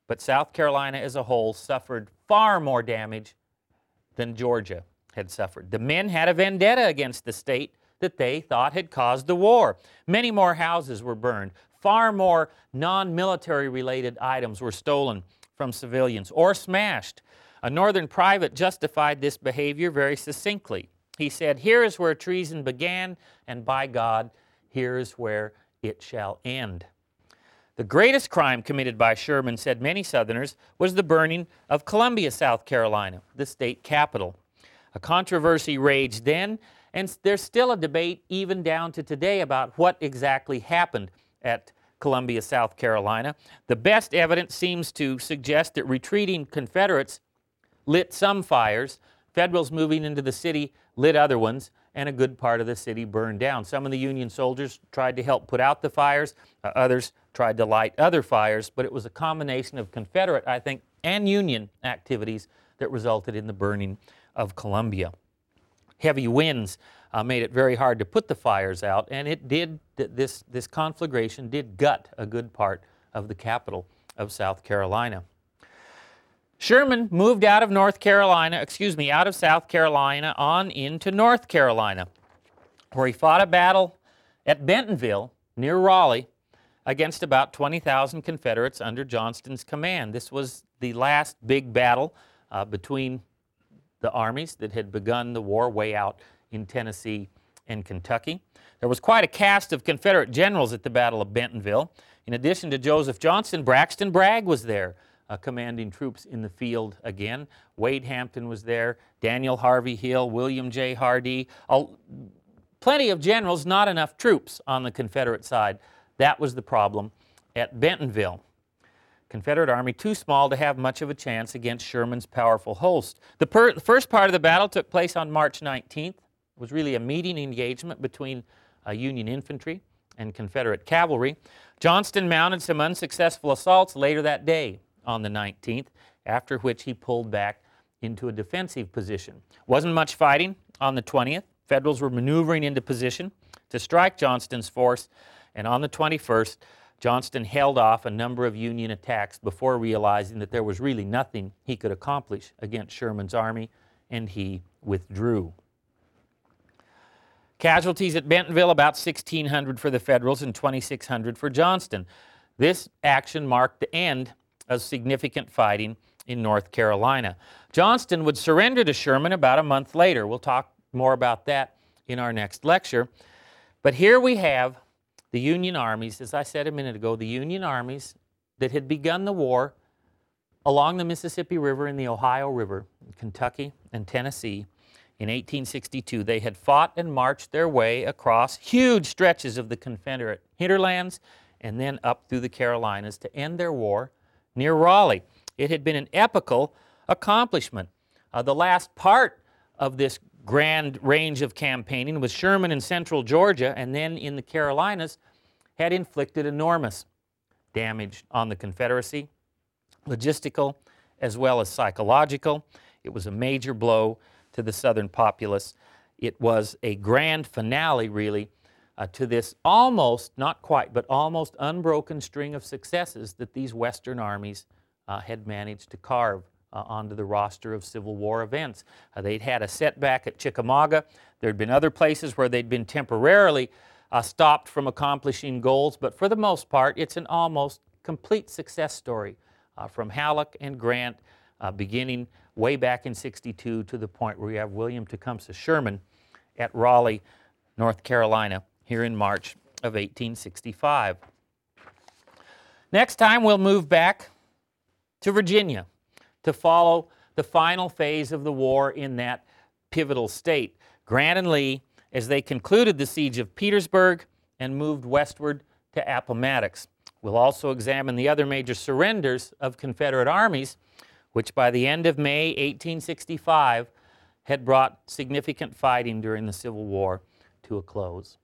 but South Carolina as a whole suffered far more damage than Georgia had suffered. The men had a vendetta against the state that they thought had caused the war. Many more houses were burned. Far more non-military related items were stolen from civilians or smashed. A Northern private justified this behavior very succinctly. He said, "Here is where treason began, and by God, here is where it shall end." The greatest crime committed by Sherman, said many Southerners, was the burning of Columbia, South Carolina, the state capital. A controversy raged then, and there's still a debate even down to today about what exactly happened at Columbia, South Carolina. The best evidence seems to suggest that retreating Confederates lit some fires, Federals moving into the city lit other ones, and a good part of the city burned down. Some of the Union soldiers tried to help put out the fires, others tried to light other fires, but it was a combination of Confederate, I think, and Union activities that resulted in the burning of Columbia. Heavy winds made it very hard to put the fires out, and it did, this conflagration did gut a good part of the capital of South Carolina. Sherman moved out of out of South Carolina on into North Carolina, where he fought a battle at Bentonville near Raleigh against about 20,000 Confederates under Johnston's command. This was the last big battle between the armies that had begun the war way out in Tennessee and Kentucky. There was quite a cast of Confederate generals at the Battle of Bentonville. In addition to Joseph Johnston, Braxton Bragg was there, commanding troops in the field again. Wade Hampton was there, Daniel Harvey Hill, William J. Hardee. Plenty of generals, not enough troops on the Confederate side. That was the problem at Bentonville. Confederate army too small to have much of a chance against Sherman's powerful host. The first part of the battle took place on March 19th. It was really a meeting engagement between Union infantry and Confederate cavalry. Johnston mounted some unsuccessful assaults later that day on the 19th, after which he pulled back into a defensive position. Wasn't much fighting on the 20th. Federals were maneuvering into position to strike Johnston's force, and on the 21st, Johnston held off a number of Union attacks before realizing that there was really nothing he could accomplish against Sherman's army, and he withdrew. Casualties at Bentonville, about 1,600 for the Federals and 2,600 for Johnston. This action marked the end of significant fighting in North Carolina. Johnston would surrender to Sherman about a month later. We'll talk more about that in our next lecture. But here we have the Union armies, as I said a minute ago, the Union armies that had begun the war along the Mississippi River and the Ohio River, in Kentucky and Tennessee. In 1862, they had fought and marched their way across huge stretches of the Confederate hinterlands and then up through the Carolinas to end their war near Raleigh. It had been an epical accomplishment. The last part of this grand range of campaigning was Sherman in central Georgia and then in the Carolinas had inflicted enormous damage on the Confederacy, logistical as well as psychological. It was a major blow to the Southern populace. It was a grand finale, really, to this almost, not quite, but almost unbroken string of successes that these Western armies had managed to carve onto the roster of Civil War events. They'd had a setback at Chickamauga. There'd been other places where they'd been temporarily stopped from accomplishing goals, but for the most part, it's an almost complete success story from Halleck and Grant beginning way back in '62 to the point where we have William Tecumseh Sherman at Raleigh, North Carolina, here in March of 1865. Next time, we'll move back to Virginia to follow the final phase of the war in that pivotal state. Grant and Lee, as they concluded the siege of Petersburg and moved westward to Appomattox. We'll also examine the other major surrenders of Confederate armies, which by the end of May 1865 had brought significant fighting during the Civil War to a close.